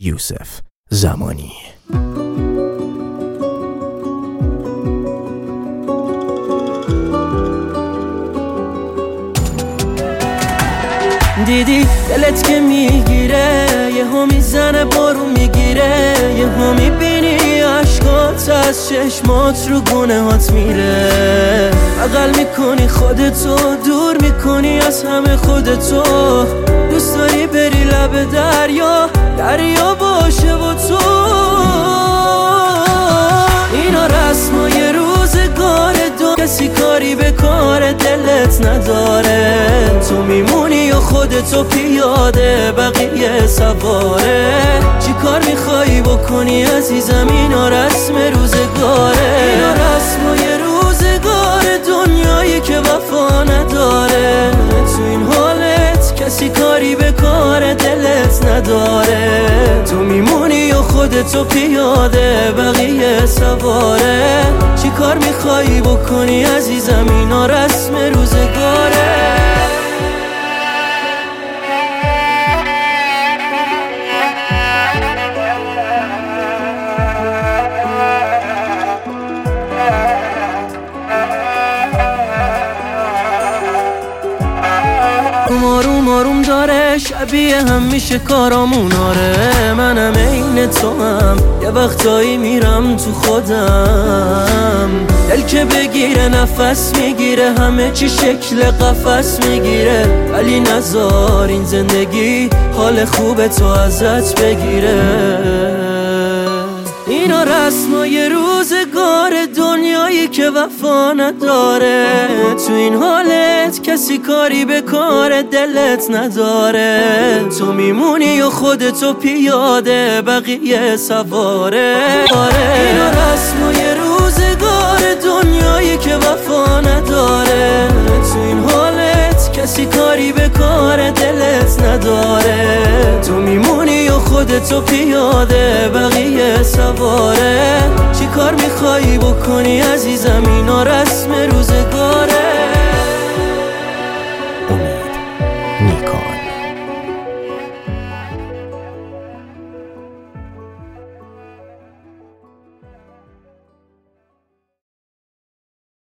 یوسف زمانی. دیدی دلت که میگیره، یهو میزنه بارون میگیره، یهو میبینی عشقات از چشمات رو گونه هات میره. بغل میکنی خودتو، دور میکنی از همه خودتو، دوست داری بری لب دریا، دریا باشه با تو. اینا رسمای روزگار، کسی کاری به کار دلت نداره. تو میمونی و خودتو پیاده، بقیه سواره. چی کار میخوایی بکنی عزیزم؟ اینا رسم روزگاره. اینا رسمای روزگار، دنیایی که وفا نداره. تو این حالت کسی کاری به کار دلت نداره. تو میمونی و خودتو پیاده، بقیه سواره. چی کار میخوایی بکنی عزیزم؟ اینا رسم روزگاره. آروم آروم داره، شبیه هم میشه کارامون. آره منم عین تو هم، یه وقتایی میرم تو خودم. دل که بگیره نفس میگیره، همه چی شکل قفس میگیره. ولی نذار این زندگی حال خوب تو ازت بگیره. اینا رسمای روزگار، دنیایی که وفا نداره. تو این حالت کسی کاری به کار دلت نداره. تو میمونی و خودتو پیاده، بقیه سواره. اینا رسمای روزگار، دنیایی که وفا نداره. تو این حالت کسی کاری به کار دلت نداره. تو میمونی و خودتو پیاده، بقیه سواره. چی کار میخوایی بکنی عزیزم؟ اینا رسم روزگاره.